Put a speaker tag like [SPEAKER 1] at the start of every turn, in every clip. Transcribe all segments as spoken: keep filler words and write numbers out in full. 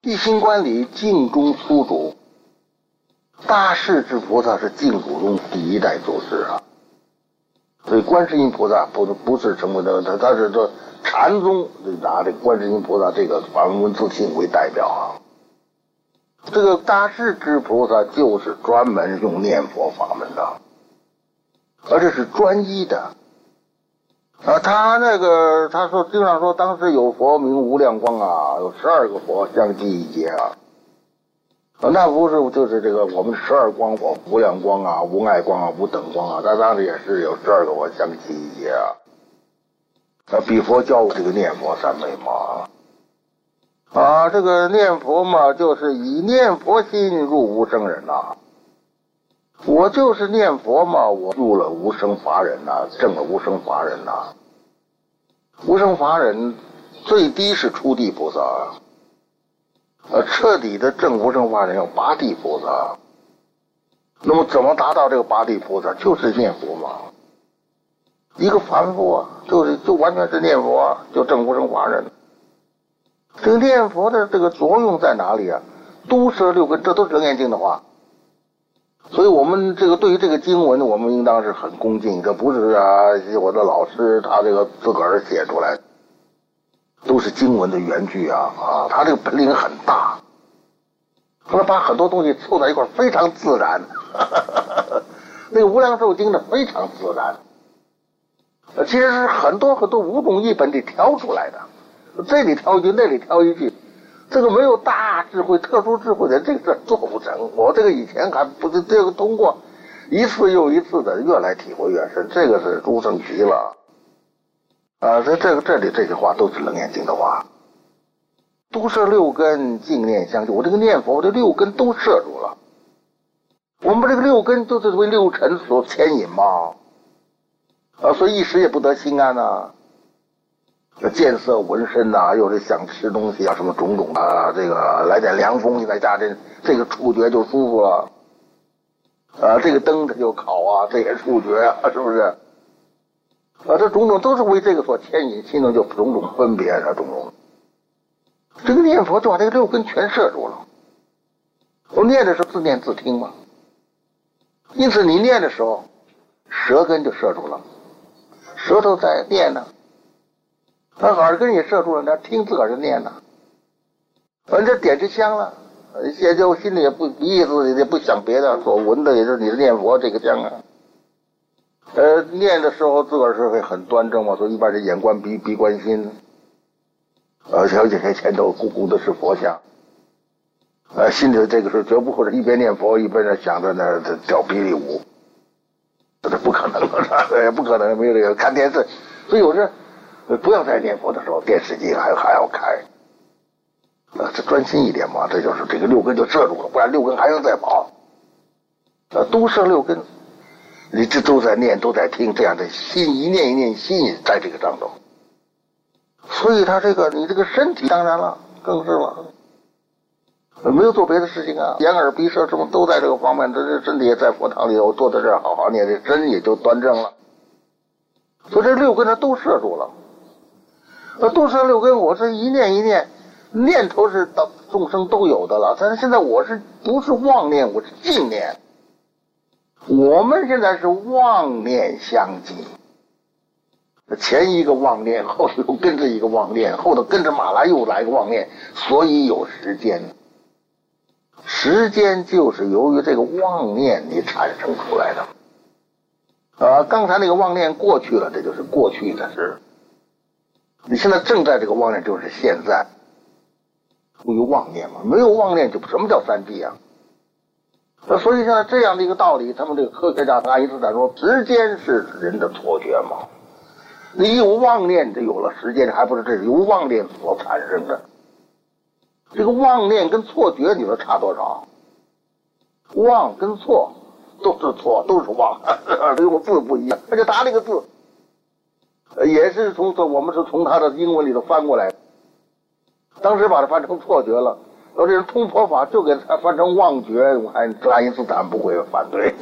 [SPEAKER 1] 一心观里净中出主，大势至菩萨是净土中第一代祖师啊。所以观世音菩萨不不是成为的，他他是说禅宗拿这观世音菩萨这个法门文自性为代表啊。这个大势至菩萨就是专门用念佛法门的，而且是专一的。啊，他那个他说经常说，当时有佛名无量光啊，有十二个佛相继一劫啊。啊，那不是就是这个我们十二光佛，无量光啊，无碍光啊，无等光啊，他当时也是有十二个佛相继一劫啊。啊，比佛教这个念佛三昧嘛。啊，这个念佛嘛，就是以念佛心入无生忍呐、啊。我就是念佛嘛，我入了无生法忍呐、啊，证了无生法忍呐、啊。无生法忍最低是初地菩萨，呃，彻底的证无生法忍要八地菩萨。那么怎么达到这个八地菩萨？就是念佛嘛。一个凡夫啊，就是就完全是念佛、啊，就证无生法忍。这个念佛的这个作用在哪里啊？都摄六根，这都是楞严经的话。所以我们这个对于这个经文，我们应当是很恭敬，这不是啊我的老师他这个自个儿写出来，都是经文的原句啊啊，他这个本领很大，他把很多东西凑在一块非常自然。那个无量寿经呢非常自然，其实是很多很多五种译本里挑出来的，这里挑一句那里挑一句。这个没有大智慧、特殊智慧的，这个做不成。我这个以前还不是这个通过一次又一次的，越来体会越深。这个是诸圣极了啊！这这个这里这些话都是楞严经的话。都摄六根，净念相续。我这个念佛，我这六根都摄住了。我们这个六根都是为六尘所牵引嘛，啊，所以一时也不得心安呐、啊。见色闻身呐、啊，又是想吃东西啊，什么种种啊，这个来点凉风在家，这这个触觉就舒服了。啊，这个灯它就烤啊，这个触觉啊，是不是？啊，这种种都是为这个所牵引，心中就种种分别啊，种种。这个念佛就把这个六根全摄住了。我念的是自念自听嘛，因此你念的时候，舌根就摄住了，舌头在念呢。他耳根也摄住了，那听自个儿就念了，人家点着香了，现在我心里也不意思，也不想别的，所闻的也是你的念佛这个香啊。呃，念的时候自个儿是会很端正嘛，所以一般是眼观鼻，鼻观心，而且而且前头咕咕的是佛像，呃，心里这个是绝不会是一边念佛一边想着那跳霹雳舞，这不可能的，也不可能没有这个看电视，所以有时。不要在念佛的时候，电视机还还要开，呃，这专心一点嘛，这就是这个六根就摄住了，不然六根还要再跑。呃，都摄六根，你这都在念，都在听，这样的心一念一念，心也在这个当中。所以他这个你这个身体当然了，更是了，没有做别的事情啊，眼耳鼻舌什么都在这个方面，这这身体也在佛堂里头，坐在这儿好好念，这身也就端正了。所以这六根它都摄住了。呃，都摄六根，我是一念一念，念头是到众生都有的了。但是现在我是不是妄念，我是净念。我们现在是妄念相继，前一个妄念，后头又跟着一个妄念，后头跟着马来又来个妄念，所以有时间。时间就是由于这个妄念你产生出来的。呃，刚才那个妄念过去了，这就是过去的事。你现在正在这个妄念，就是现在，不有妄念嘛？没有妄念就什么叫三谛啊？那所以现在这样的一个道理，他们这个科学家爱因斯坦说，时间是人的错觉嘛。你有妄念，就有了时间，还不是这是由妄念所产生的。这个妄念跟错觉，你说差多少？妄跟错都是错，都是妄，用字不一样，而且他这个字。也是从我们是从他的英文里头翻过来，当时把它翻成错觉了。要这人通佛法就给他翻成妄觉，我看爱因斯坦不会反对。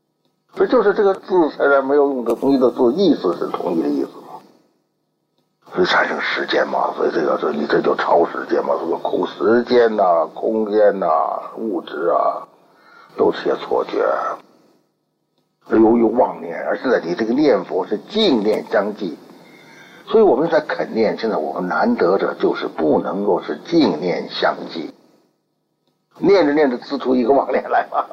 [SPEAKER 1] 所以就是这个字虽然没有用的同一的字，意思是同一的意思嘛。 所以产生时间嘛，所以这个这你这就超时间嘛，这个空时间呐、啊、空间呐、啊、物质啊，都是些错觉。由于妄念，而是在你这个念佛是净念相继，所以我们在肯念，现在我们难得着就是不能够是净念相继，念着念着滋出一个妄念来嘛，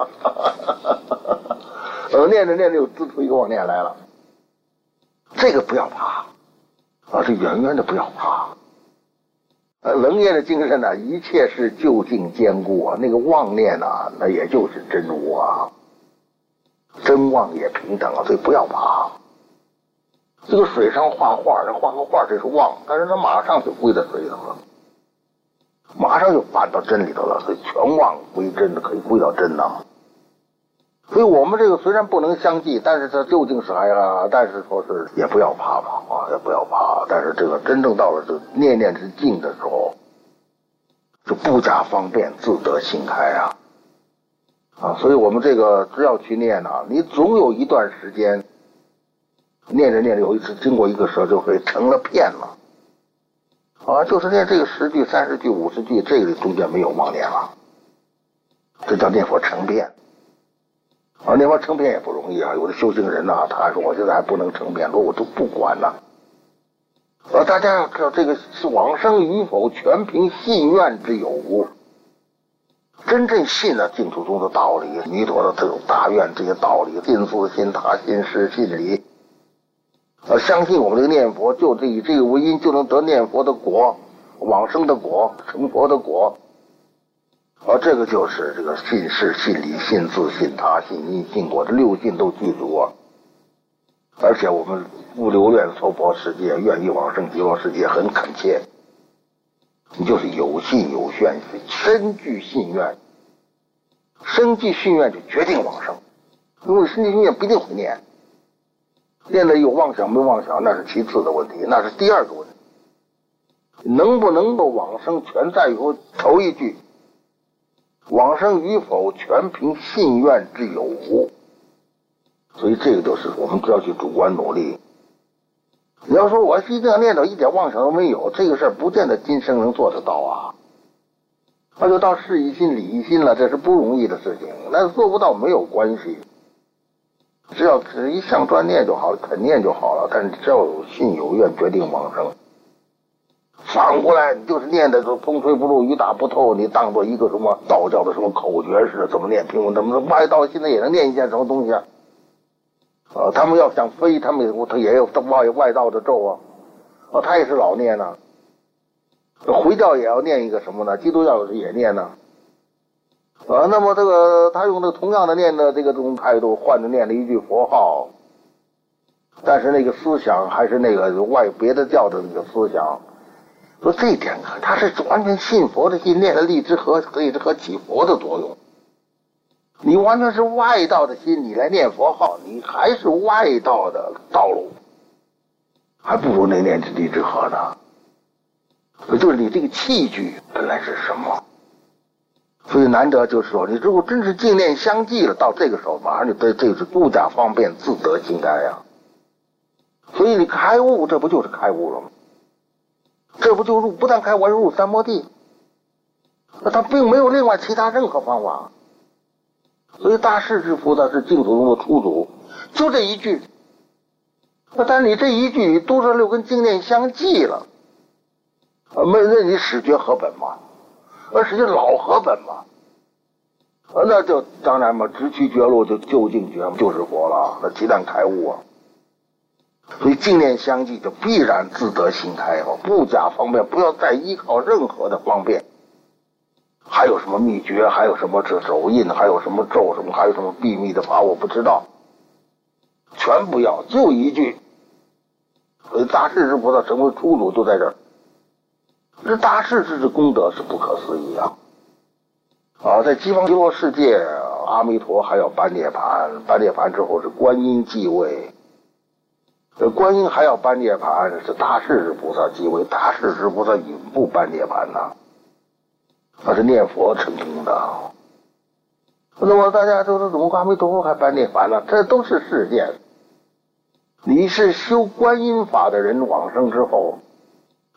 [SPEAKER 1] 呃，念着念着又滋出一个妄念来了，这个不要怕。而是远远的不要怕，呃，楞严的精神呢、啊，一切是究竟坚固啊。那个妄念啊，那也就是真无啊，真妄也平等啊，所以不要怕。这个水上画画，这画个画这是妄，但是它马上就归到水上了，马上就返到真里头了，所以全妄归真的可以归到真呐。所以我们这个虽然不能相继，但是它究竟是还啊，但是说是也不要怕嘛啊，也不要怕。但是这个真正到了这念念之境的时候，就不加方便，自得心开啊啊！所以我们这个只要去念啊，你总有一段时间念着念着，有一次经过一个时候就会成了片了啊，就是念这个十句、三十句、五十句，这个中间没有妄念了，这叫念佛成片。啊，念佛成片也不容易啊！有的修行人呐、啊，他还说我现在还不能成片，说我都不管呐、啊。呃，大家要知道，这个是往生与否，全凭信愿之有。真正信了净土中的道理，弥陀的这种大愿这些道理，信自信他信是信理。呃，相信我们这个念佛，就这以这个为因，就能得念佛的果，往生的果，成佛的果。而、啊、这个就是这个信事、信理、信自、信他、信因、信果，这六信都具足啊！而且我们不留恋娑婆世界，愿意往生极乐世界，很恳切。你就是有信有愿，深具信愿，深具信愿就决定往生。因为深具信愿不一定会念，念的有妄想没妄想那是其次的问题，那是第二个问题。能不能够往生，全在于头一句。往生与否，全凭信愿之有无，所以这个就是我们只要去主观努力。你要说我一定要念到一点妄想都没有，这个事儿不见得今生能做得到啊。那就到事一心理一心了，这是不容易的事情，那做不到没有关系，只要是一向专念就好，肯念就好了。但是只要有信有愿，决定往生。反过来，你就是念的风吹不入，雨打不透，你当做一个什么道教的什么口诀似的，怎么念评论，他们外道现在也能念一件什么东西啊？呃，他们要想飞，他们他也有外外道的咒啊，啊，他也是老念呢、啊。回教也要念一个什么呢？基督教也念呢、啊。啊，那么这个他用的同样的念的这个这种态度，换着念了一句佛号，但是那个思想还是那个外别的教的那个思想。说这一点，他是完全信佛的心，念了力之和力之和起佛的作用。你完全是外道的心，你来念佛号，你还是外道的道路，还不如那念力之和呢。就是你这个器具本来是什么，所以难得就是说，你如果真是净念相继了，到这个时候马上就对这是度假方便，自得心开呀。所以你开悟，这不就是开悟了吗？这不就入不但开悟，入三摩地，那他并没有另外其他任何方法。所以大势至菩萨是净土中的初祖，就这一句。那但是你这一句，你都是六根经念相继了，啊，没那你始觉合本嘛，而始觉老合本嘛，啊，那就当然嘛，直趋绝路就究竟觉就是佛了，那鸡蛋开悟啊。所以净念相继就必然自得心开，不假方便，不要再依靠任何的方便。还有什么秘诀，还有什么这手印，还有什么咒什么，还有什么秘密的法，我不知道，全不要，就一句。所以大势至菩萨成为初祖就在这儿，这大势至之功德是不可思议啊！啊，在西方极乐世界，阿弥陀还要颁涅盘，颁涅盘之后是观音继位。这观音还要颁涅盘，是大势至菩萨继位，大势至菩萨永不颁涅盘呐，那是念佛成功的。那么大家都说怎么阿弥陀佛还颁涅盘呢？这都是事件。你是修观音法的人往生之后，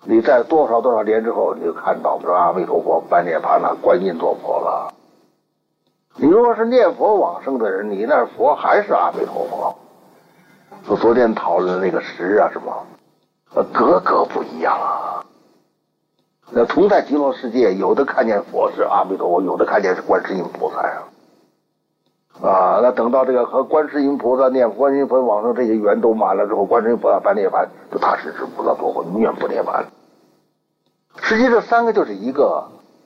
[SPEAKER 1] 你在多少多少年之后，你就看到是吧？阿弥陀佛半涅槃了，观音做佛了。你如果是念佛往生的人，你那佛还是阿弥陀佛。就昨天讨论的那个十啊什么，呃，格格不一样啊。那同在极乐世界，有的看见佛是阿弥陀佛，有的看见是观世音菩萨呀。啊，那等到这个和观世音菩萨念观世音菩萨往生这些缘都满了之后，观世音菩萨半涅槃，就大势至菩萨做佛，永远不涅槃。实际这三个就是一个，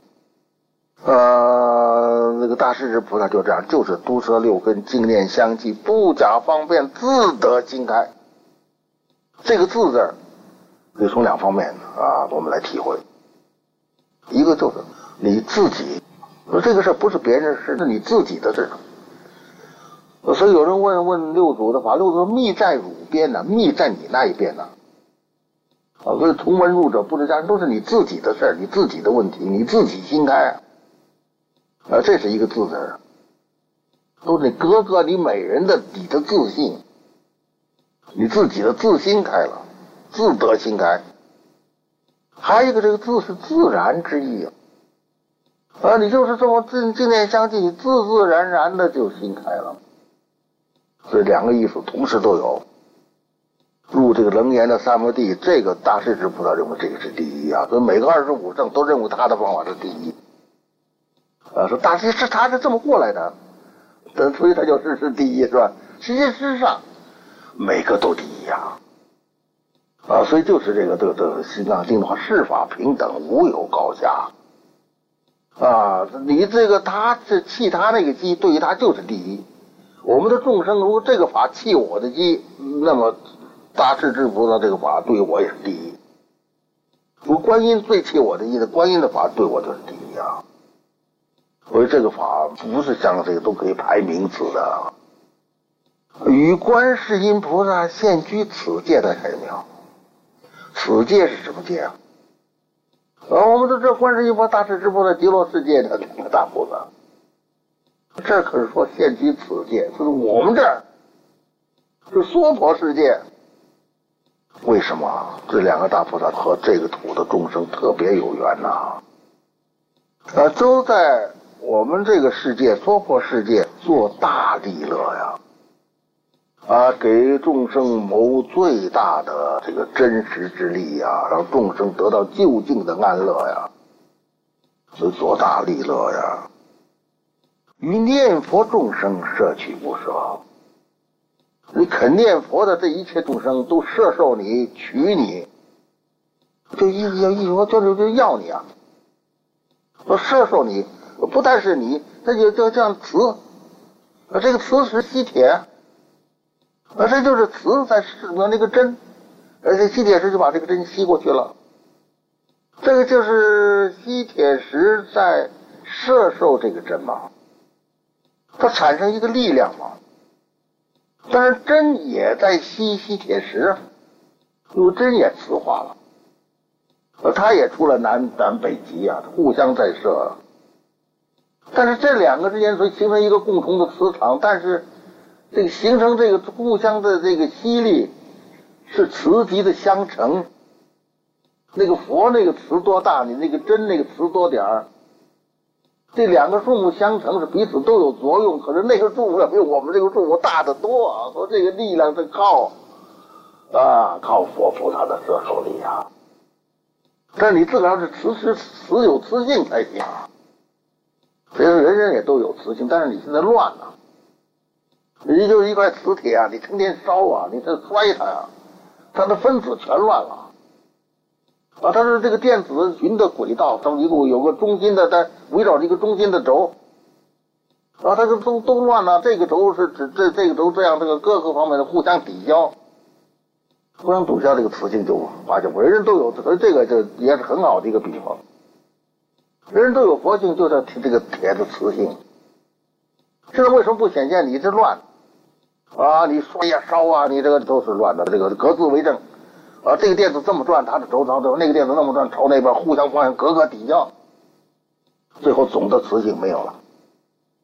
[SPEAKER 1] 呃，那个大势至菩萨就这样，就是毒舌六根，净念相继，不假方便，自得心开。这个字字儿，可以从两方面啊，我们来体会。一个就是你自己，说这个事不是别人的事，是你自己的事。所以有人问问六祖的法，六祖说密在汝边呢，密在你那一边呢。啊，所以同门入者不知家人，都是你自己的事，你自己的问题，你自己心开。啊，这是一个字字，都是你格格你每人的你的自信，你自己的自心开了，自得心开。还有一个这个字是自然之意啊，啊，你就是这么自净念相继，你自自然然的就心开了。所以两个意思同时都有。入这个楞严的三摩地，这个大势至菩萨认为这个是第一啊，所以每个二十五圣都认为他的方法是第一。啊，说大势是他是这么过来的，所以他就是是第一，是吧？实际事实上，每个都第一啊。啊，所以就是这个这个这个心藏经的话，世法平等，无有高下。啊，你这个他是弃他那个机，对于他就是第一。我们的众生如果这个法弃我的机，那么大势至菩萨这个法对我也是第一。如果观音最弃我的意的，观音的法对我就是第一啊。所以这个法不是像这个都可以排名次的。与观世音菩萨现居此界的海苗，此界是什么界啊？啊，我们都知道观世音菩萨、大势至菩萨、极乐世界的两个大菩萨。这可是说现居此界，就是我们这儿是娑婆世界。为什么这两个大菩萨和这个土的众生特别有缘呢？啊，都在我们这个世界娑婆世界做大利乐呀，啊，给众生谋最大的这个真实之力呀，让众生得到究竟的安乐呀，所以做大利乐呀。与念佛众生摄取不舍，你肯念佛的这一切众生都摄受你、取你，就意思要意思说就是就要你啊，说摄受你，不但是你，那就就像磁，啊，这个磁石吸铁，啊，这就是磁在使的那个针，而且吸铁石就把这个针吸过去了，这个就是吸铁石在摄受这个针嘛。它产生一个力量嘛，但是针也在吸吸铁石，因为针也磁化了，呃，它也出了南南北极啊，互相在射。但是这两个之间所以形成一个共同的磁场，但是这个形成这个互相的这个吸力是磁极的相乘。那个佛那个磁多大，你那个针那个磁多点儿。这两个数目相乘是彼此都有作用，可是那个数目要比我们这个数目大得多啊！说这个力量是靠啊靠佛菩萨的摄受力啊，但是你自个儿是磁石磁有磁性才行啊。所以说人人也都有磁性，但是你现在乱了，你就是一块磁铁啊，你成天烧啊，你这摔它呀，它的分子全乱了。啊，它是这个电子云的轨道，它一共有个中心的，它围绕着一个中心的轴，啊，它是都都乱了。这个轴是指这这个轴这样，这个各个方面的互相抵消，互相抵消，这个磁性就发现，人人都有，所以这个就也是很好的一个比方。人人都有佛性，就像这个铁的磁性。现在为什么不显现？你这乱啊，你摔呀烧啊，你这个都是乱的，这个各自为政。啊，这个电子这么转，它的轴朝这；那个电子那么转，朝那边，互相方向，格格抵消，最后总的磁性没有了。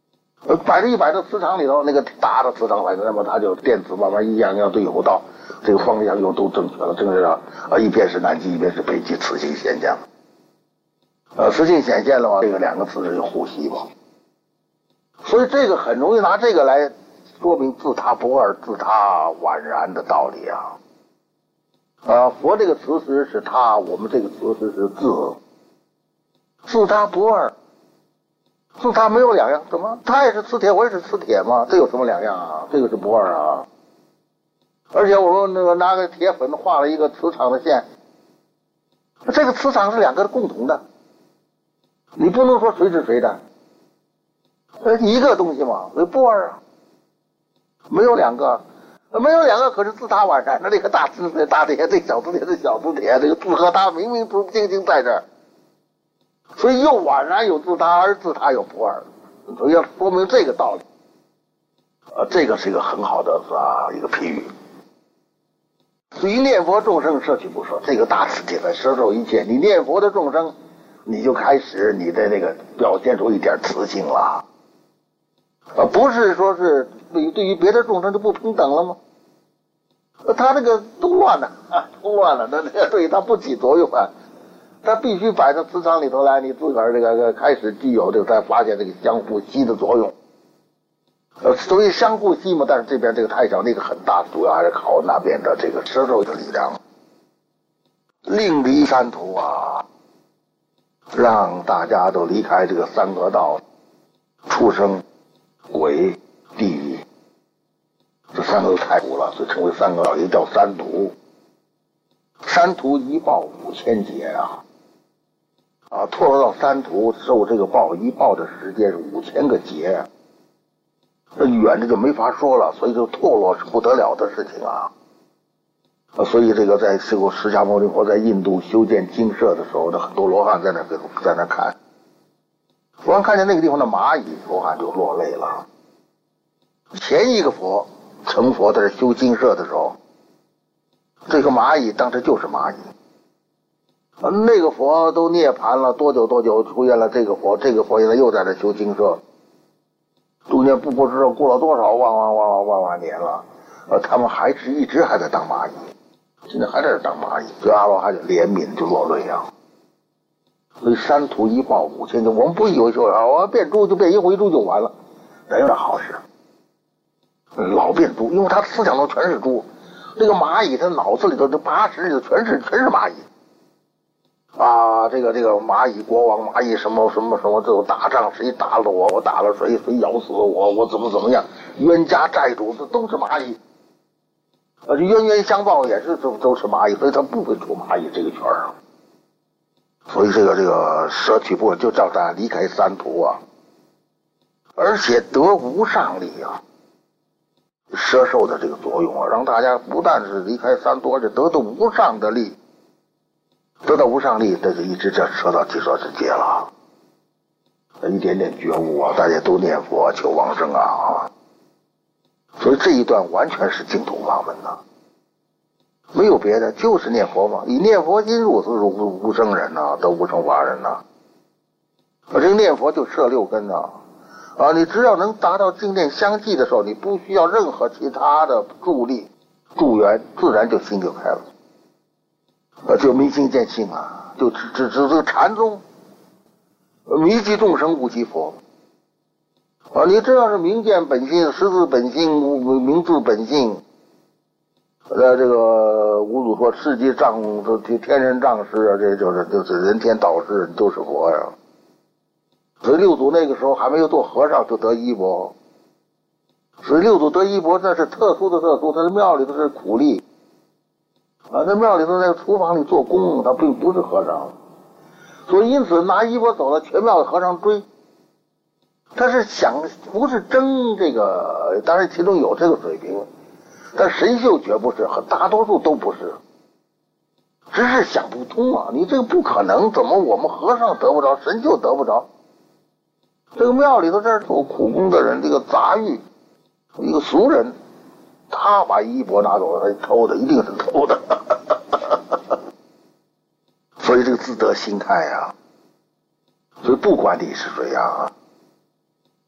[SPEAKER 1] 呃，百分之一百的磁场里头，那个大的磁场来的，那么它就电子慢慢一样样对应到这个方向又都正确了，正确了啊，一边是南极，一边是北极，磁性显现了。呃，磁性显现的话，这个两个词是呼吸嘛，所以这个很容易拿这个来说明自他不二、自他宛然的道理啊。啊，佛这个词实是他，我们这个词实是自，自他不二。自他没有两样，怎么？他也是磁铁，我也是磁铁嘛，这有什么两样啊？这个是不二啊。而且我们那个拿个铁粉画了一个磁场的线，这个磁场是两个共同的，你不能说谁是谁的，呃，一个东西嘛，所以不二啊，没有两个，没有两个可是自他宛然的，这个大磁铁大铁，这个小磁铁是小磁铁，这个自和他明明不清清在这儿。所以又宛然有自他，而自他有不二，所以要说明这个道理。呃，这个是一个很好的啊一个譬喻。至于念佛众生摄取不舍，这个大磁铁在摄受一切。你念佛的众生，你就开始你的那个表现出一点磁性了，呃，不是说是对于对于别的众生就不平等了吗？他这个都乱了啊，都乱了，那对他不起作用啊。它必须摆到磁场里头来，你自个儿这个开始具有这个，才发现这个相互吸的作用。呃，所以相互吸嘛，但是这边这个太小，那个很大，主要还是靠那边的这个摄受的力量。另离三途啊，让大家都离开这个三恶道，畜生、鬼、地狱，这三个都太苦了，所以称为三恶道，也叫三途。三途一报五千劫啊！啊，堕落到三途受这个报，一报的时间是五千个劫，这远的就没法说了。所以这堕落是不得了的事情啊！啊，所以这个在这个释迦牟尼佛在印度修建精舍的时候，那很多罗汉在那在那看，罗汉看见那个地方的蚂蚁，罗汉就落泪了。前一个佛成佛在这修精舍的时候，这个蚂蚁当时就是蚂蚁。那个佛都涅槃了，多久多久出现了这个佛，这个佛现在又在这修精舍，中间不不知道过了多少万万万万万万年了，呃，他们还是一直还在当蚂蚁，现在还在这当蚂蚁，所以阿罗汉就怜悯就落泪啊。所以三途一报五千劫，我们不以为说啊，我变猪就变一回猪就完了，哪有这好事？老变猪，因为他思想中全是猪，这个蚂蚁他脑子里头这八十里头全是全是蚂蚁。啊，这个这个蚂蚁国王，蚂蚁什么什么什么，这种打仗谁打了我，我打了谁，谁咬死了我，我怎么怎么样，冤家债主这都是蚂蚁，呃，冤冤相报也是都都是蚂蚁，所以他不会出蚂蚁这个圈啊。所以这个这个舍取不就叫他离开三途啊，而且得无上力啊，摄受的这个作用啊，让大家不但是离开三途，而且得到无上的力。得到无上力，这就一直这扯到极乐世界了。一点点觉悟啊，大家都念佛求往生啊。所以这一段完全是净土法门呐，没有别的，就是念佛嘛。以念佛心入，是无无生人呐，得无生法人呐。而这个念佛就摄六根呐，啊，你只要能达到净念相继的时候，你不需要任何其他的助力助缘，自然就心就开了。呃，就明心见性啊，就只只只这个禅宗，迷其众生悟其佛啊，你只要是明见本性、识自本性、明自本性，呃，这个五祖说世界丈这天人丈师啊，这就是就是人天道师都是佛呀。所以六祖那个时候还没有做和尚就得衣钵，所以六祖得衣钵那是特殊的特殊，他的庙里头是苦力。啊，在庙里头，在厨房里做工，他并不是和尚，所以因此拿衣钵走了，全庙的和尚追。他是想不是争这个，当然其中有这个水平，但神秀绝不是，很大多数都不是，只是想不通啊！你这个不可能，怎么我们和尚得不着，神秀得不着？这个庙里头这儿做苦工的人，这个杂役，一个俗人。他把衣钵拿走了，他偷的，一定是偷的。所以这个自得心态啊，所以不管你是谁啊，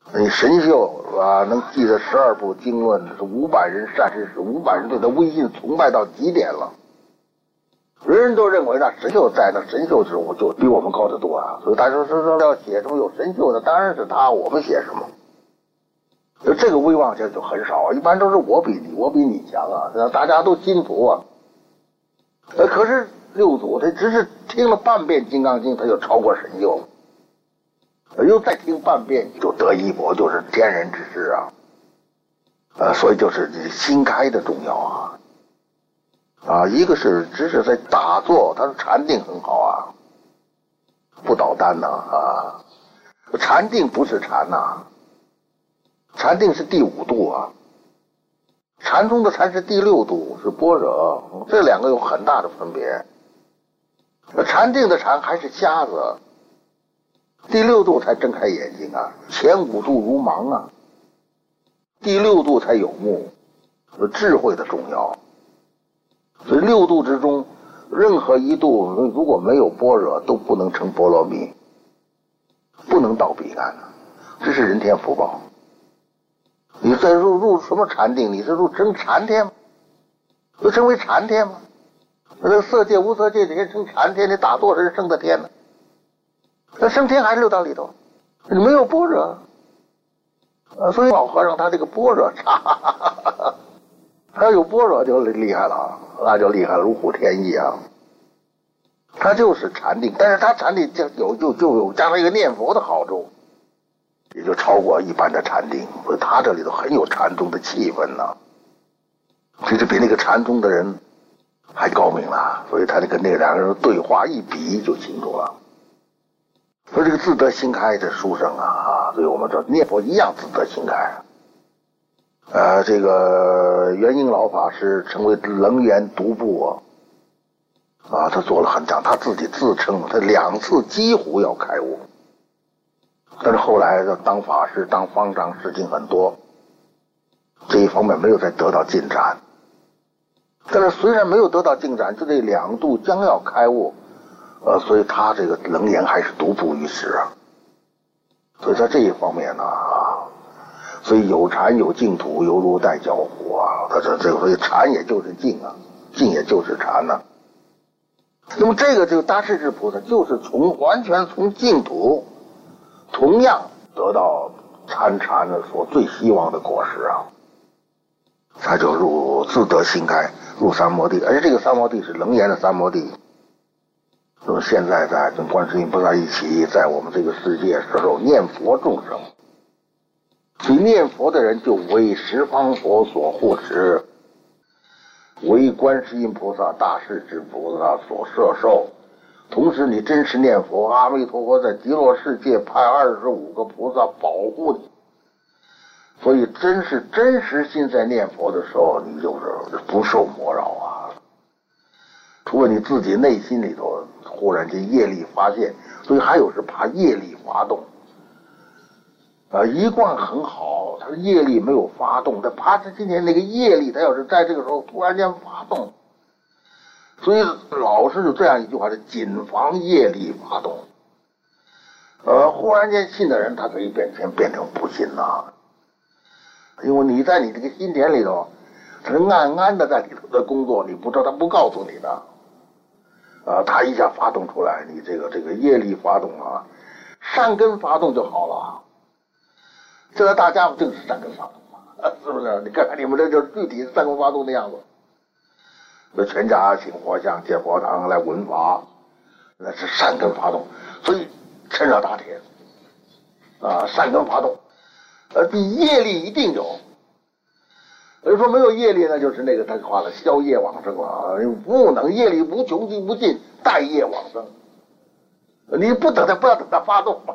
[SPEAKER 1] 你神秀啊，能记得十二部经论，是五百人善知识，五百人对他威信崇拜到极点了。人人都认为那神秀在，那神秀之物就比我们高得多啊。所以大家说说要写什么有神秀的，当然是他，我们写什么？就这个威望现在就很少啊，一般都是我比你，我比你强啊，大家都心服啊。呃，可是六祖他只是听了半遍《金刚经》，他就超过神秀了。又再听半遍就得一博，就是天人之事啊，呃，所以就是心开的重要啊，啊，一个是只是在打坐，他的禅定很好啊，不捣蛋呐啊，禅定不是禅呐、啊，禅定是第五度啊，禅中的禅是第六度，是般若，这两个有很大的分别。禅定的禅还是瞎子。第六度才睁开眼睛啊，前五度如盲啊，第六度才有目，有智慧的重要。所以六度之中，任何一度如果没有般若，都不能成波罗蜜，不能到彼岸，这是人天福报。你再入入什么禅定？你是入成禅天吗？就成为禅天吗？那个色界、无色界这些成禅天，你打坐人升的天呢？那升天还是六道里头，你没有般若，呃，所以老和尚他这个般若差，他有般若就厉害了，那就厉害了，如虎添翼啊。他就是禅定，但是他禅定就有就就有加上一个念佛的好处，也就超过一般的禅定，所以他这里头很有禅宗的气氛呢、啊，其实比那个禅宗的人还高明了，所以他那个那两个人对话一比就清楚了。说这个自得心开的书生啊啊，所以我们说念佛一样自得心开。呃，这个元英老法师成为楞严独步啊，啊，他做了很长，他自己自称他两次几乎要开悟，但是后来当法师当方丈事情很多，这一方面没有再得到进展。但是虽然没有得到进展，就这两度将要开悟。呃，所以他这个楞严还是独步于世啊，所以在这一方面呢啊，所以有禅有净土，犹如待交虎啊。他这这个所以禅也就是净啊，净也就是禅呐、啊。那么这个这个大势至菩萨就是从完全从净土，同样得到参禅的所最希望的果实啊，他就入自得心开，入三摩地，而且这个三摩地是楞严的三摩地。说现在在跟观世音菩萨一起，在我们这个世界时候念佛众生，所以念佛的人就为十方佛所护持，为观世音菩萨大势至菩萨所摄受。同时你真实念佛，阿弥陀佛在极乐世界派二十五个菩萨保护你。所以真是真实心在念佛的时候，你就是不受魔扰啊，除了你自己内心里头忽然间业力发现，所以还有是怕业力发动啊，一贯很好，他的业力没有发动，他怕他今天那个业力他要是在这个时候突然间发动，所以老是有这样一句话是谨防业力发动。呃，忽然间信的人他可以变成变成不信呐、啊，因为你在你这个心田里头他是暗暗的在里头的工作，你不知道，他不告诉你的。啊，他一下发动出来，你这个这个业力发动啊，善根发动就好了。这个大家伙正是善根发动嘛，是不是？你看看你们这就是具体善根发动的样子。那全家请佛像建佛堂来闻法，那是善根发动，所以趁热打铁啊，善根发动，呃，比业力一定有。所以说没有业力呢，就是那个他话了，消业往生啊，不能业力无穷尽无尽，待业往生。你不等他，不要等他发动，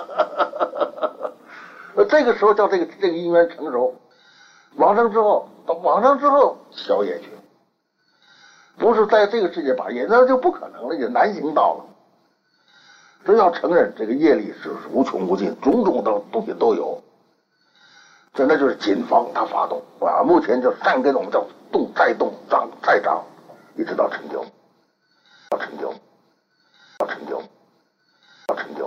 [SPEAKER 1] 这个时候叫这个这个因缘成熟，往生之后，到往生之后消业去，不是在这个世界把业，那就不可能了，也难行道了。真要承认这个业力是无穷无尽，种种的东西都有。这那就是谨防它发动啊！目前就善根我们叫动再动长再长，一直到成就，到成就，到成就，到成就。